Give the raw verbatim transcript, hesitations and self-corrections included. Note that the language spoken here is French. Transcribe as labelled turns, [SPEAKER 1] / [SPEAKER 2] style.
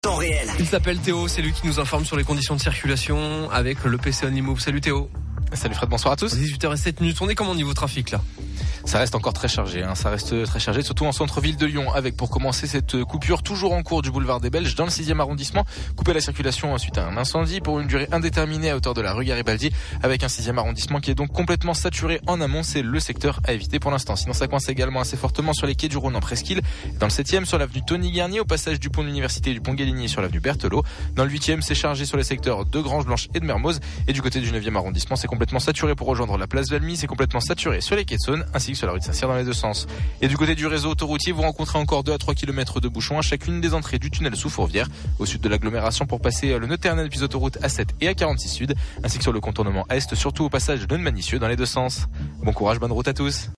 [SPEAKER 1] Temps réel.
[SPEAKER 2] Il s'appelle Théo, c'est lui qui nous informe sur les conditions de circulation avec le P C Only-Move. Salut Théo.
[SPEAKER 3] Salut Fred, bonsoir à tous.
[SPEAKER 2] dix-huit heures zéro sept minutes, on est comment au niveau trafic là ?
[SPEAKER 3] Ça reste encore très chargé, hein. ça reste très chargé, surtout en centre-ville de Lyon, avec pour commencer cette coupure toujours en cours du boulevard des Belges dans le sixième arrondissement, couper la circulation suite à un incendie pour une durée indéterminée à hauteur de la rue Garibaldi, avec un sixième arrondissement qui est donc complètement saturé en amont, c'est le secteur à éviter pour l'instant. Sinon ça coince également assez fortement sur les quais du Rhône en Presqu'île, dans le septième sur l'avenue Tony Garnier, au passage du pont de l'Université et du pont Galligny sur l'avenue Berthelot. Dans le huitième, c'est chargé sur les secteurs de Grange-Blanche et de Mermoz, et du côté du neuvième arrondissement, c'est complètement saturé pour rejoindre la place Valmy, c'est complètement saturé sur les quais de Saône ainsi que sur la rue de Saint-Cyr dans les deux sens. Et du côté du réseau autoroutier, vous rencontrez encore deux à trois kilomètres de bouchons à chacune des entrées du tunnel sous Fourvière, au sud de l'agglomération pour passer le nœud Ternel puis autoroute A sept et A quarante-six sud, ainsi que sur le contournement est, surtout au passage de Neunmanicieux dans les deux sens. Bon courage, bonne route à tous.